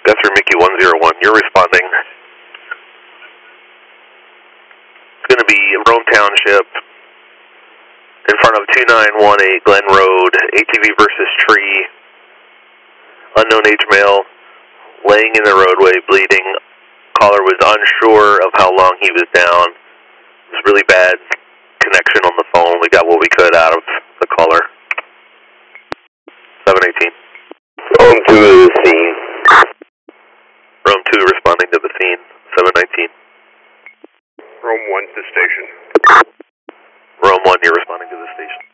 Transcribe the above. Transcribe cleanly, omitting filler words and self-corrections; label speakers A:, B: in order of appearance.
A: That's for Mickey 101. You're responding. It's going to be Rome Township, in front of 2918 Glen Road, ATV versus tree, unknown age male, laying in the roadway, bleeding. Caller was unsure of how long he was down. It was really bad connection on the phone. We got what we could out of the caller. 718.
B: Rome 2 to the scene.
A: Rome 2 responding to the scene. 719.
B: Rome 1 to station.
A: Rome 1, you're responding to the station.